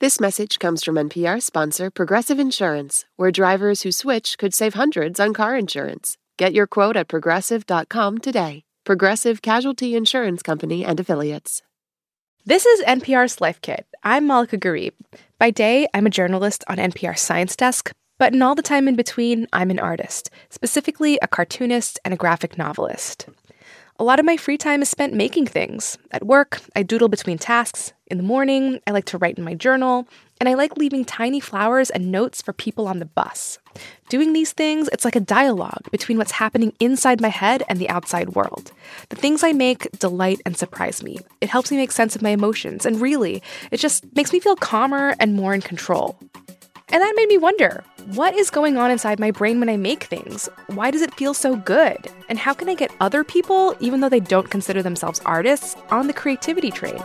This message comes from NPR sponsor Progressive Insurance, where drivers who switch could save hundreds on car insurance. Get your quote at progressive.com today. Progressive Casualty Insurance Company and Affiliates. This is NPR's Life Kit. I'm Malika Gharib. By day, I'm a journalist on NPR's Science Desk, but in all the time in between, I'm an artist, specifically a cartoonist and a graphic novelist. A lot of my free time is spent making things. At work, I doodle between tasks. In the morning, I like to write in my journal, and I like leaving tiny flowers and notes for people on the bus. Doing these things, it's like a dialogue between what's happening inside my head and the outside world. The things I make delight and surprise me. It helps me make sense of my emotions, and really, it just makes me feel calmer and more in control. And that made me wonder, what is going on inside my brain when I make things? Why does it feel so good? And how can I get other people, even though they don't consider themselves artists, on the creativity train?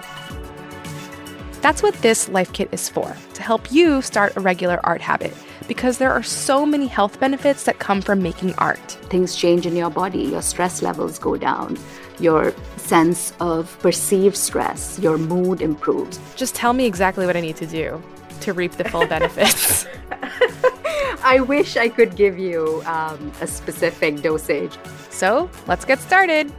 That's what this Life Kit is for, to help you start a regular art habit, because there are so many health benefits that come from making art. Things change in your body, your stress levels go down, your sense of perceived stress, your mood improves. Just tell me exactly what I need to do to reap the full benefits. I wish I could give you a specific dosage. So let's get started.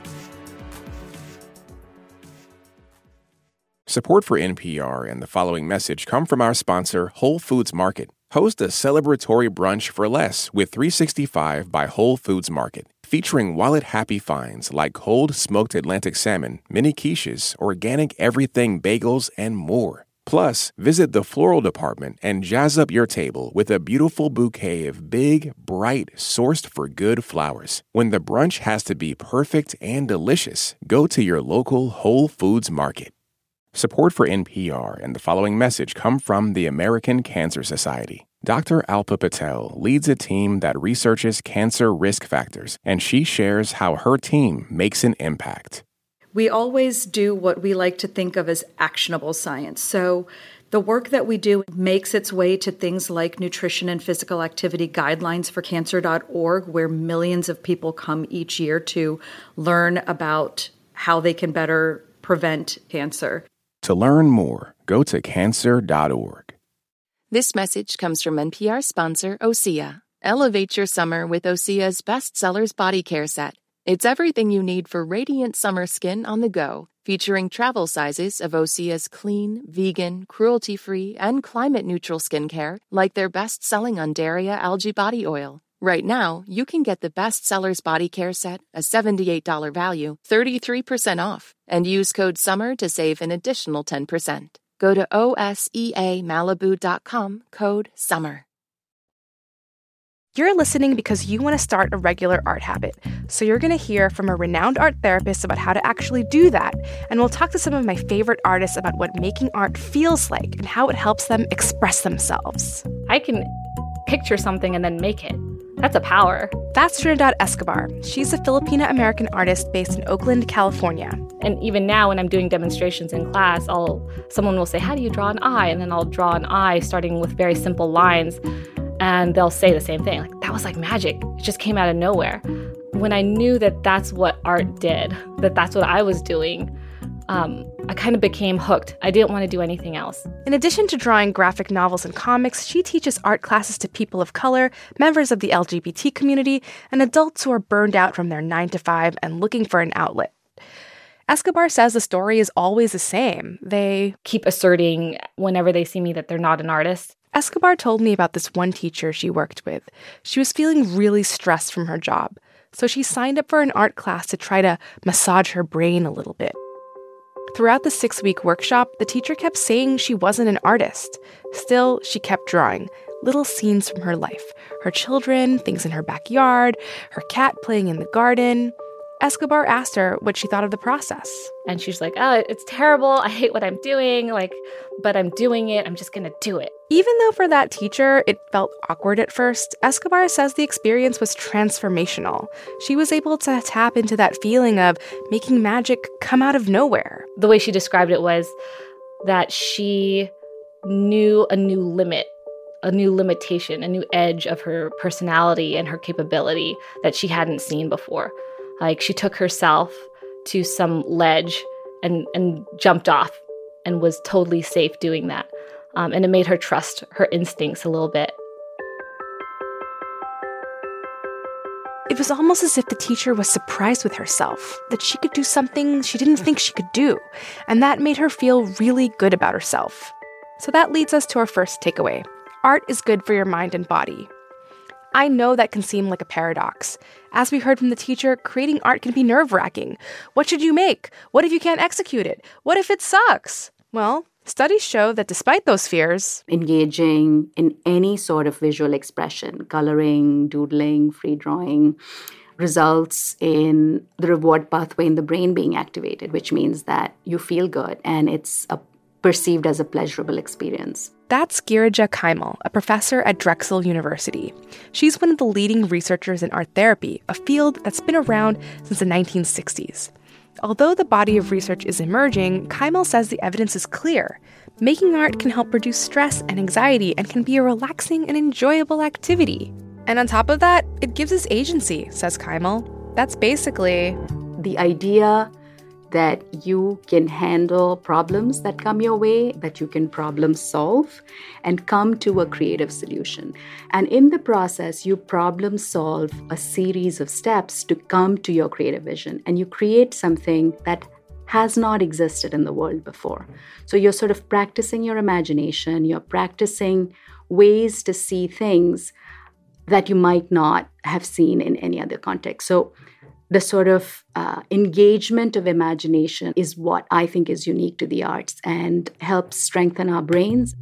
Support for NPR and the following message come from our sponsor, Whole Foods Market. Host a celebratory brunch for less with 365 by Whole Foods Market, featuring wallet-happy finds like cold smoked Atlantic salmon, mini quiches, organic everything bagels, and more. Plus, visit the floral department and jazz up your table with a beautiful bouquet of big, bright, sourced-for-good flowers. When the brunch has to be perfect and delicious, go to your local Whole Foods Market. Support for NPR and the following message come from the American Cancer Society. Dr. Alpa Patel leads a team that researches cancer risk factors, and she shares how her team makes an impact. We always do what we like to think of as actionable science. So the work that we do makes its way to things like nutrition and physical activity guidelines for cancer.org, where millions of people come each year to learn about how they can better prevent cancer. To learn more, go to cancer.org. This message comes from NPR sponsor Osea. Elevate your summer with Osea's bestsellers body care set. It's everything you need for radiant summer skin on the go, featuring travel sizes of Osea's clean, vegan, cruelty-free, and climate-neutral skincare, like their best-selling Undaria algae body oil. Right now, you can get the bestsellers body care set, a $78 value, 33% off, and use code SUMMER to save an additional 10%. Go to OSEAMalibu.com, code SUMMER. You're listening because you want to start a regular art habit. So you're going to hear from a renowned art therapist about how to actually do that. And we'll talk to some of my favorite artists about what making art feels like and how it helps them express themselves. I can picture something and then make it. That's a power. That's Trinidad Escobar. She's a Filipina-American artist based in Oakland, California. And even now when I'm doing demonstrations in class, someone will say, how do you draw an eye? And then I'll draw an eye starting with very simple lines. And they'll say the same thing, like, that was like magic. It just came out of nowhere. When I knew that that's what art did, that that's what I was doing, I kind of became hooked. I didn't want to do anything else. In addition to drawing graphic novels and comics, she teaches art classes to people of color, members of the LGBT community, and adults who are burned out from their 9-to-5 and looking for an outlet. Escobar says the story is always the same. They keep asserting whenever they see me that they're not an artist. Escobar told me about this one teacher she worked with. She was feeling really stressed from her job, so she signed up for an art class to try to massage her brain a little bit. Throughout the 6-week workshop, the teacher kept saying she wasn't an artist. Still, she kept drawing little scenes from her life. Her children, things in her backyard, her cat playing in the garden. Escobar asked her what she thought of the process. And she's like, oh, it's terrible. I hate what I'm doing. But I'm doing it. I'm just going to do it. Even though for that teacher, it felt awkward at first, Escobar says the experience was transformational. She was able to tap into that feeling of making magic come out of nowhere. The way she described it was that she knew a new limit, a new limitation, a new edge of her personality and her capability that she hadn't seen before. Like, she took herself to some ledge and jumped off and was totally safe doing that. And it made her trust her instincts a little bit. It was almost as if the teacher was surprised with herself, that she could do something she didn't think she could do, and that made her feel really good about herself. So that leads us to our first takeaway. Art is good for your mind and body. I know that can seem like a paradox. As we heard from the teacher, creating art can be nerve-wracking. What should you make? What if you can't execute it? What if it sucks? Well, studies show that despite those fears, engaging in any sort of visual expression, coloring, doodling, free drawing, results in the reward pathway in the brain being activated, which means that you feel good and it's perceived as a pleasurable experience. That's Girija Kaimal, a professor at Drexel University. She's one of the leading researchers in art therapy, a field that's been around since the 1960s. Although the body of research is emerging, Kaimal says the evidence is clear. Making art can help reduce stress and anxiety and can be a relaxing and enjoyable activity. And on top of that, it gives us agency, says Kaimal. That's basically the idea that you can handle problems that come your way, that you can problem solve and come to a creative solution. And in the process, you problem solve a series of steps to come to your creative vision, and you create something that has not existed in the world before. So you're sort of practicing your imagination, you're practicing ways to see things that you might not have seen in any other context. So the sort of engagement of imagination is what I think is unique to the arts and helps strengthen our brains.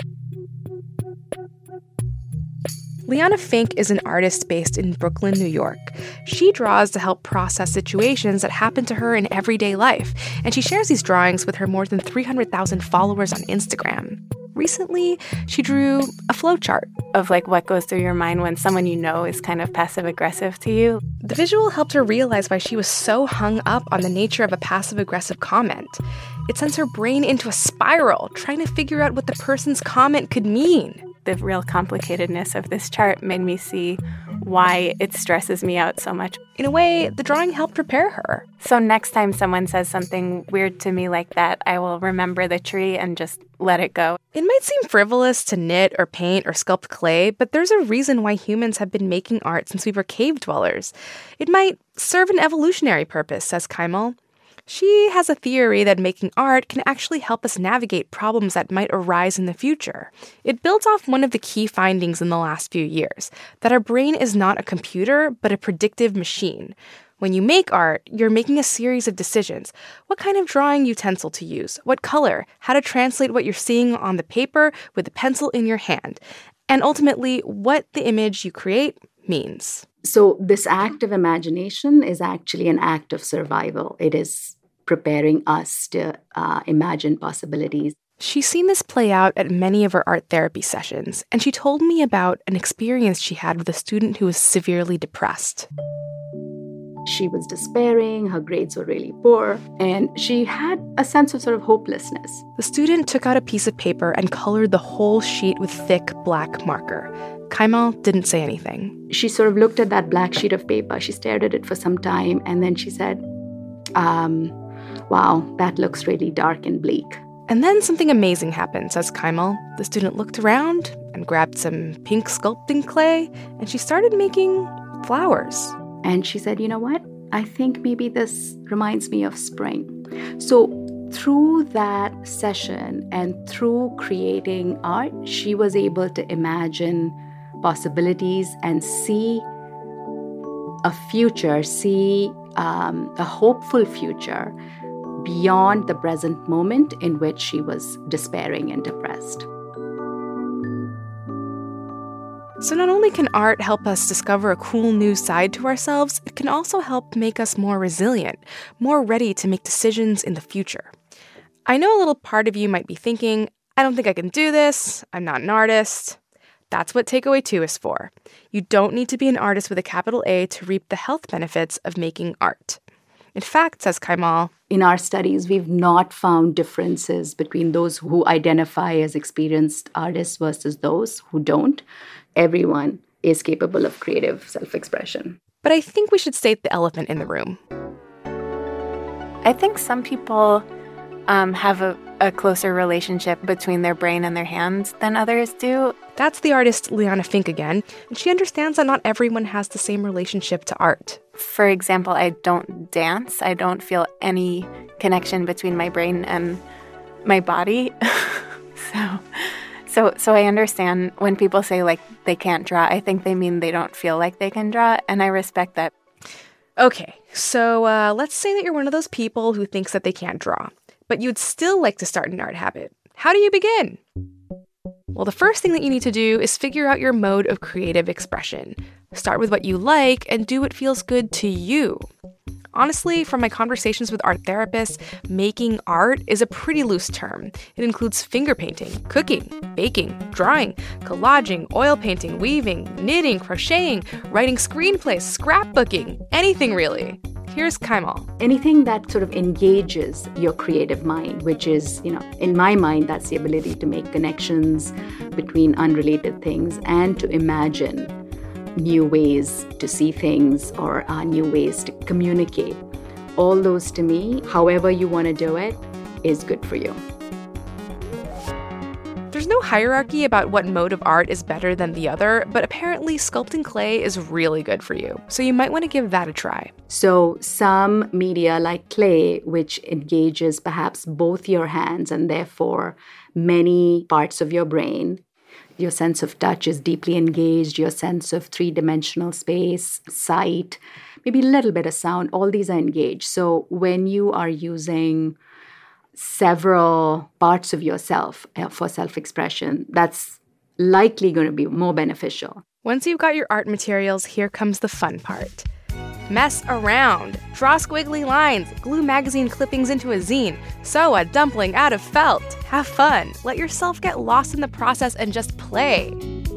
Liana Fink is an artist based in Brooklyn, New York. She draws to help process situations that happen to her in everyday life, and she shares these drawings with her more than 300,000 followers on Instagram. Recently, she drew a flowchart of what goes through your mind when someone you know is kind of passive-aggressive to you. The visual helped her realize why she was so hung up on the nature of a passive-aggressive comment. It sends her brain into a spiral, trying to figure out what the person's comment could mean. The real complicatedness of this chart made me see why it stresses me out so much. In a way, the drawing helped prepare her. So next time someone says something weird to me like that, I will remember the tree and just let it go. It might seem frivolous to knit or paint or sculpt clay, but there's a reason why humans have been making art since we were cave dwellers. It might serve an evolutionary purpose, says Kaimal. She has a theory that making art can actually help us navigate problems that might arise in the future. It builds off one of the key findings in the last few years, that our brain is not a computer, but a predictive machine. When you make art, you're making a series of decisions. What kind of drawing utensil to use, what color, how to translate what you're seeing on the paper with the pencil in your hand, and ultimately, what the image you create means. So this act of imagination is actually an act of survival. It is preparing us to imagine possibilities. She's seen this play out at many of her art therapy sessions, and she told me about an experience she had with a student who was severely depressed. She was despairing, her grades were really poor, and she had a sense of sort of hopelessness. The student took out a piece of paper and colored the whole sheet with thick black marker. Kaimal didn't say anything. She sort of looked at that black sheet of paper. She stared at it for some time, and then she said, wow, that looks really dark and bleak. And then something amazing happened, says Kaimal. The student looked around and grabbed some pink sculpting clay, and she started making flowers. And she said, you know what? I think maybe this reminds me of spring. So through that session and through creating art, she was able to imagine possibilities and see a future, see a hopeful future beyond the present moment in which she was despairing and depressed. So not only can art help us discover a cool new side to ourselves, it can also help make us more resilient, more ready to make decisions in the future. I know a little part of you might be thinking, I don't think I can do this, I'm not an artist. That's what Takeaway 2 is for. You don't need to be an artist with a capital A to reap the health benefits of making art. In fact, says Kaimal, in our studies, we've not found differences between those who identify as experienced artists versus those who don't. Everyone is capable of creative self-expression. But I think we should state the elephant in the room. I think some people have a closer relationship between their brain and their hands than others do. That's the artist Liana Fink again, and she understands that not everyone has the same relationship to art. For example, I don't dance. I don't feel any connection between my brain and my body. So I understand when people say, like, they can't draw. I think they mean they don't feel like they can draw, and I respect that. Okay, so let's say that you're one of those people who thinks that they can't draw, but you'd still like to start an art habit. How do you begin? Well, the first thing that you need to do is figure out your mode of creative expression. Start with what you like and do what feels good to you. Honestly, from my conversations with art therapists, making art is a pretty loose term. It includes finger painting, cooking, baking, drawing, collaging, oil painting, weaving, knitting, crocheting, writing screenplays, scrapbooking, anything really. Here's Kaimal. Anything that sort of engages your creative mind, which is, in my mind, that's the ability to make connections between unrelated things and to imagine new ways to see things or new ways to communicate. All those, to me, however you want to do it, is good for you. There's no hierarchy about what mode of art is better than the other, but apparently sculpting clay is really good for you, so you might want to give that a try. So some media like clay, which engages perhaps both your hands and therefore many parts of your brain, your sense of touch is deeply engaged, your sense of three-dimensional space, sight, maybe a little bit of sound, all these are engaged. So when you are using several parts of yourself for self-expression, that's likely going to be more beneficial. Once you've got your art materials, here comes the fun part. Mess around. Draw squiggly lines. Glue magazine clippings into a zine. Sew a dumpling out of felt. Have fun. Let yourself get lost in the process and just play.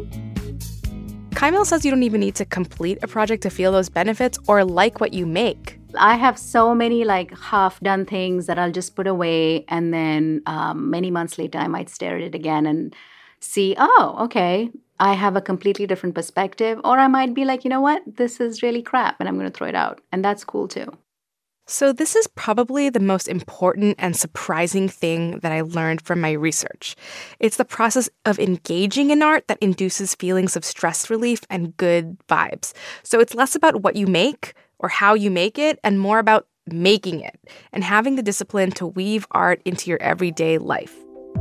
Kaimal says you don't even need to complete a project to feel those benefits or like what you make. I have so many half-done things that I'll just put away, and then many months later I might stare at it again and see, oh, okay, I have a completely different perspective. Or I might be like, you know what, this is really crap and I'm going to throw it out. And that's cool too. So this is probably the most important and surprising thing that I learned from my research. It's the process of engaging in art that induces feelings of stress relief and good vibes. So it's less about what you make or how you make it and more about making it and having the discipline to weave art into your everyday life.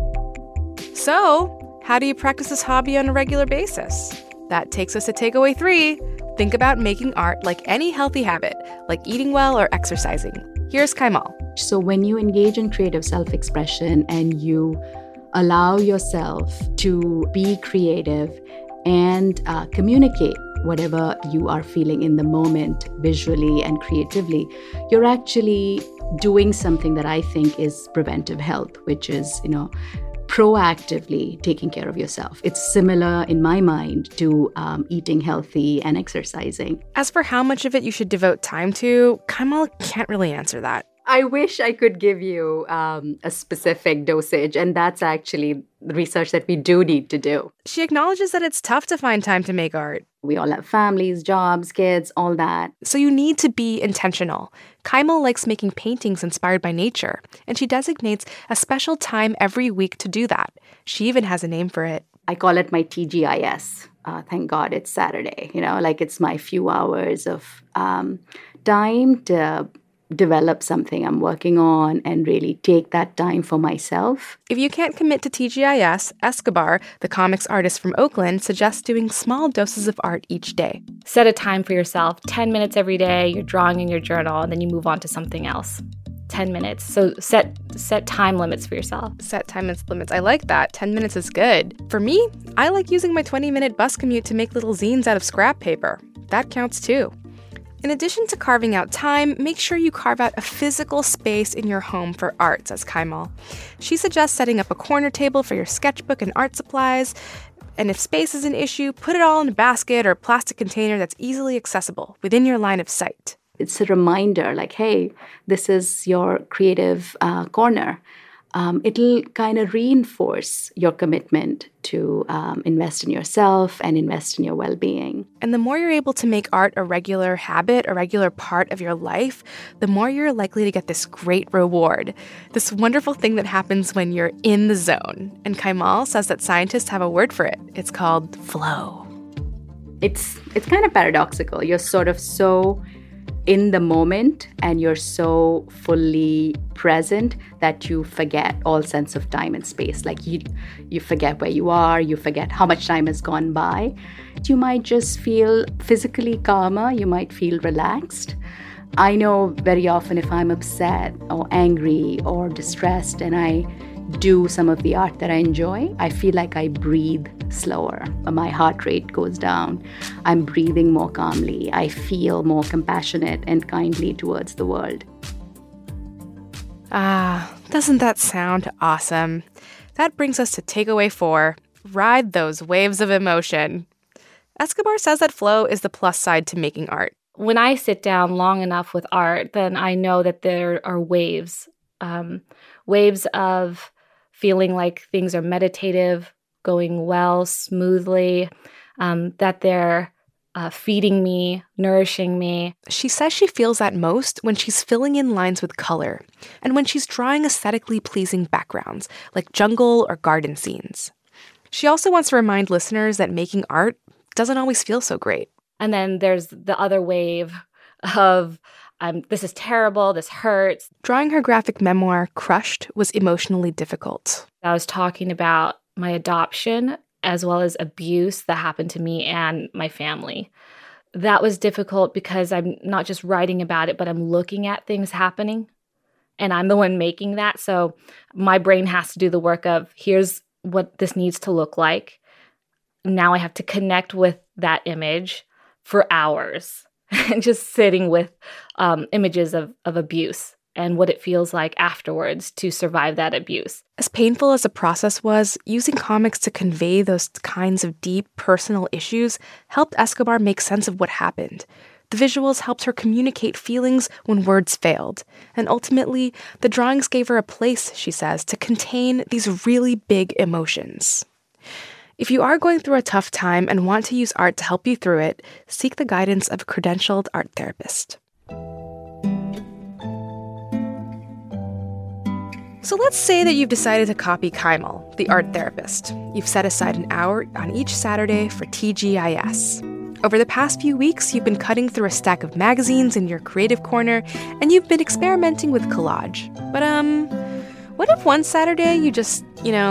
So, how do you practice this hobby on a regular basis? That takes us to takeaway 3. Think about making art like any healthy habit, like eating well or exercising. Here's Kaimal. So when you engage in creative self-expression and you allow yourself to be creative and communicate whatever you are feeling in the moment, visually and creatively, you're actually doing something that I think is preventive health, which is, proactively taking care of yourself. It's similar in my mind to eating healthy and exercising. As for how much of it you should devote time to, Kaimal can't really answer that. I wish I could give you a specific dosage, and that's actually the research that we do need to do. She acknowledges that it's tough to find time to make art. We all have families, jobs, kids, all that. So you need to be intentional. Kaimal likes making paintings inspired by nature, and she designates a special time every week to do that. She even has a name for it. I call it my TGIS. Thank God it's Saturday. It's my few hours of time to develop something I'm working on and really take that time for myself. If you can't commit to TGIS, Escobar, the comics artist from Oakland, suggests doing small doses of art each day. Set a time for yourself, 10 minutes every day, you're drawing in your journal, and then you move on to something else. 10 minutes. So set time limits for yourself. Set time limits. I like that. 10 minutes is good. For me, I like using my 20-minute bus commute to make little zines out of scrap paper. That counts too. In addition to carving out time, make sure you carve out a physical space in your home for art, says Kaimal. She suggests setting up a corner table for your sketchbook and art supplies. And if space is an issue, put it all in a basket or plastic container that's easily accessible within your line of sight. It's a reminder hey, this is your creative corner. it'll kind of reinforce your commitment to invest in yourself and invest in your well-being. And the more you're able to make art a regular habit, a regular part of your life, the more you're likely to get this great reward, this wonderful thing that happens when you're in the zone. And Kaimal says that scientists have a word for it. It's called flow. It's kind of paradoxical. You're sort of so in the moment and you're so fully present that you forget all sense of time and space. Like you forget where you are, you forget how much time has gone by. You might just feel physically calmer, you might feel relaxed. I know very often if I'm upset or angry or distressed and I do some of the art that I enjoy, I feel like I breathe slower. My heart rate goes down. I'm breathing more calmly. I feel more compassionate and kindly towards the world. Doesn't that sound awesome? That brings us to takeaway 4, ride those waves of emotion. Escobar says that flow is the plus side to making art. When I sit down long enough with art, then I know that there are waves. Waves of feeling like things are meditative, going well, smoothly, that they're feeding me, nourishing me. She says she feels that most when she's filling in lines with color and when she's drawing aesthetically pleasing backgrounds like jungle or garden scenes. She also wants to remind listeners that making art doesn't always feel so great. And then there's the other wave of this is terrible, this hurts. Drawing her graphic memoir, Crushed, was emotionally difficult. I was talking about my adoption as well as abuse that happened to me and my family. That was difficult because I'm not just writing about it, but I'm looking at things happening, and I'm the one making that. So my brain has to do the work of, here's what this needs to look like. Now I have to connect with that image for hours. And just sitting with images of abuse and what it feels like afterwards to survive that abuse. As painful as the process was, using comics to convey those kinds of deep personal issues helped Escobar make sense of what happened. The visuals helped her communicate feelings when words failed. And ultimately, the drawings gave her a place, she says, to contain these really big emotions. If you are going through a tough time and want to use art to help you through it, seek the guidance of a credentialed art therapist. So let's say that you've decided to copy Kaimal, the art therapist. You've set aside an hour on each Saturday for TGIS. Over the past few weeks, you've been cutting through a stack of magazines in your creative corner, and you've been experimenting with collage. But, what if one Saturday you just,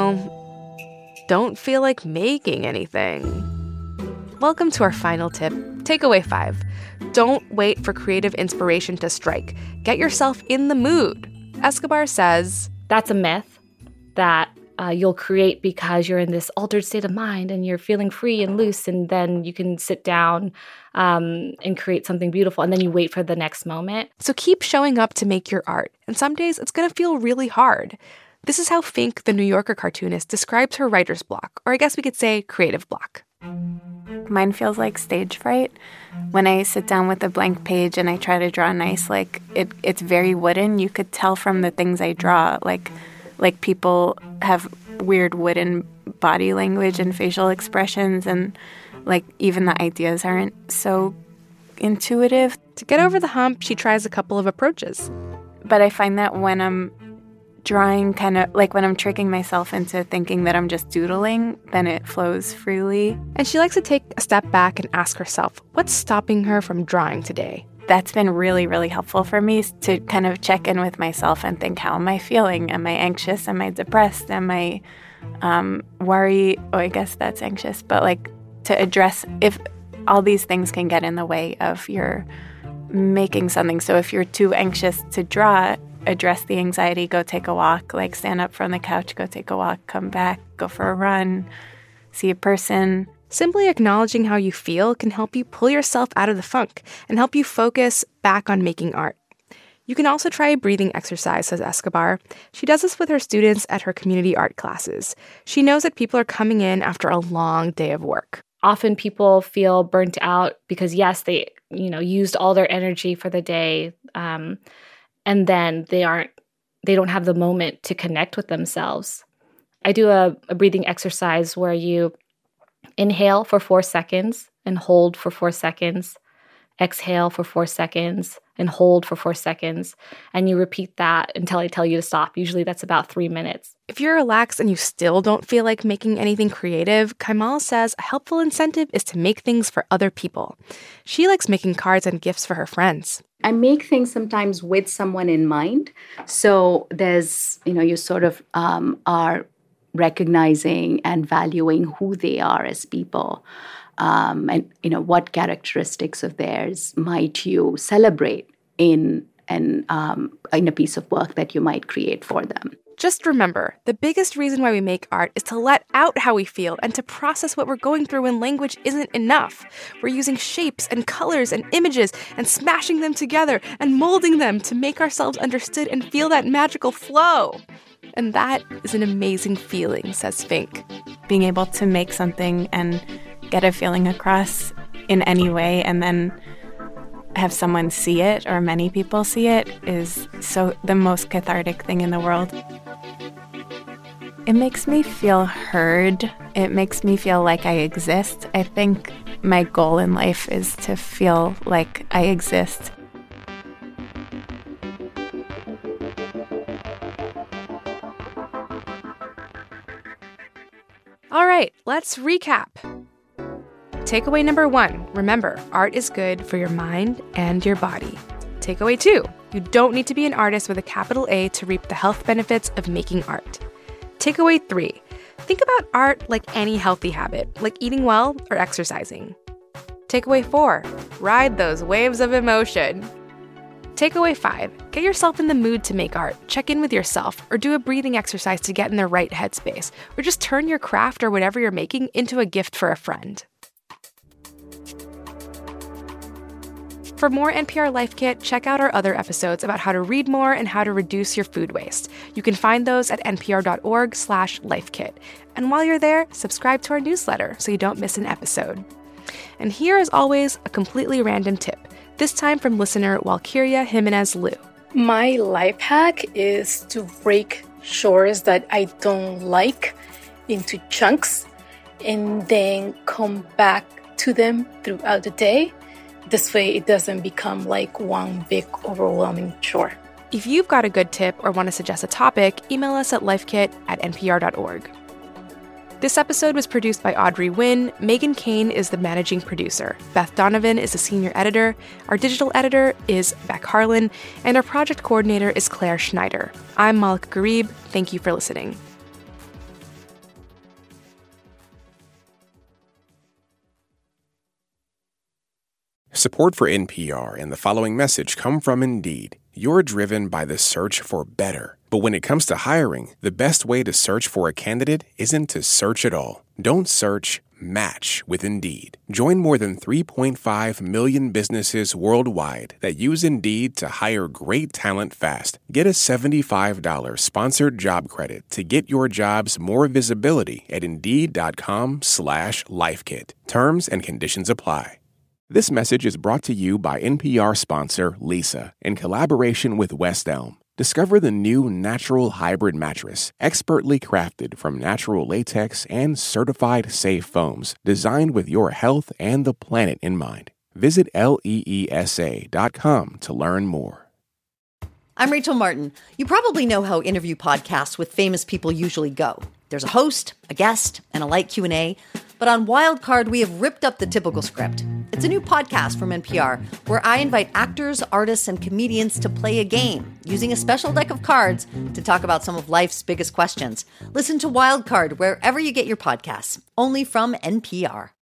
don't feel like making anything? Welcome to our final tip, takeaway 5. Don't wait for creative inspiration to strike. Get yourself in the mood. Escobar says, that's a myth that you'll create because you're in this altered state of mind and you're feeling free and loose, and then you can sit down and create something beautiful, and then you wait for the next moment. So keep showing up to make your art, and some days it's going to feel really hard. This is how Fink, the New Yorker cartoonist, describes her writer's block, or I guess we could say creative block. Mine feels like stage fright. When I sit down with a blank page and I try to draw nice, it's very wooden. You could tell from the things I draw, like people have weird wooden body language and facial expressions, and even the ideas aren't so intuitive. To get over the hump, she tries a couple of approaches. But I find that when I'm drawing, kind of when I'm tricking myself into thinking that I'm just doodling, then it flows freely. And she likes to take a step back and ask herself, what's stopping her from drawing today? That's been really, really helpful for me, to kind of check in with myself and think, how am I feeling? Am I anxious? Am I depressed? Am I worried? Oh, I guess that's anxious. But to address if all these things can get in the way of your making something. So if you're too anxious to draw, address the anxiety, go take a walk, stand up from the couch, go take a walk, come back, go for a run, see a person. Simply acknowledging how you feel can help you pull yourself out of the funk and help you focus back on making art. You can also try a breathing exercise, says Escobar. She does this with her students at her community art classes. She knows that people are coming in after a long day of work. Often people feel burnt out because, yes, they, used all their energy for the day, and then they don't have the moment to connect with themselves. I do a breathing exercise where you inhale for 4 seconds and hold for 4 seconds, exhale for 4 seconds and hold for 4 seconds. And you repeat that until I tell you to stop. Usually that's about 3 minutes. If you're relaxed and you still don't feel like making anything creative, Kaimal says a helpful incentive is to make things for other people. She likes making cards and gifts for her friends. I make things sometimes with someone in mind. So there's, you sort of are recognizing and valuing who they are as people. And what characteristics of theirs might you celebrate in a piece of work that you might create for them. Just remember, the biggest reason why we make art is to let out how we feel and to process what we're going through when language isn't enough. We're using shapes and colors and images and smashing them together and molding them to make ourselves understood and feel that magical flow. And that is an amazing feeling, says Fink. Being able to make something and get a feeling across in any way and then have someone see it or many people see it is the most cathartic thing in the world. It makes me feel heard. It makes me feel like I exist. I think my goal in life is to feel like I exist. All right, let's recap. Takeaway number 1, remember, art is good for your mind and your body. Takeaway 2, you don't need to be an artist with a capital A to reap the health benefits of making art. Takeaway 3, think about art like any healthy habit, like eating well or exercising. Takeaway 4, ride those waves of emotion. Takeaway 5, get yourself in the mood to make art. Check in with yourself or do a breathing exercise to get in the right headspace, or just turn your craft or whatever you're making into a gift for a friend. For more NPR Life Kit, check out our other episodes about how to read more and how to reduce your food waste. You can find those at npr.org/lifekit. And while you're there, subscribe to our newsletter so you don't miss an episode. And here, as always, a completely random tip, this time from listener Walkiria Jimenez Liu. My life hack is to break chores that I don't like into chunks and then come back to them throughout the day. This way, it doesn't become like one big, overwhelming chore. If you've got a good tip or want to suggest a topic, email us at lifekit@npr.org. This episode was produced by Audrey Nguyen. Megan Kane is the managing producer. Beth Donovan is the senior editor. Our digital editor is Beck Harlan. And our project coordinator is Claire Schneider. I'm Malaka Gharib. Thank you for listening. Support for NPR and the following message come from Indeed. You're driven by the search for better. But when it comes to hiring, the best way to search for a candidate isn't to search at all. Don't search, match with Indeed. Join more than 3.5 million businesses worldwide that use Indeed to hire great talent fast. Get a $75 sponsored job credit to get your jobs more visibility at Indeed.com/lifekit. Terms and conditions apply. This message is brought to you by NPR sponsor Leesa in collaboration with West Elm. Discover the new natural hybrid mattress, expertly crafted from natural latex and certified safe foams, designed with your health and the planet in mind. Visit leesa.com to learn more. I'm Rachel Martin. You probably know how interview podcasts with famous people usually go. There's a host, a guest, and a light Q&A. But on Wildcard, we have ripped up the typical script. It's a new podcast from NPR where I invite actors, artists, and comedians to play a game using a special deck of cards to talk about some of life's biggest questions. Listen to Wildcard wherever you get your podcasts, only from NPR.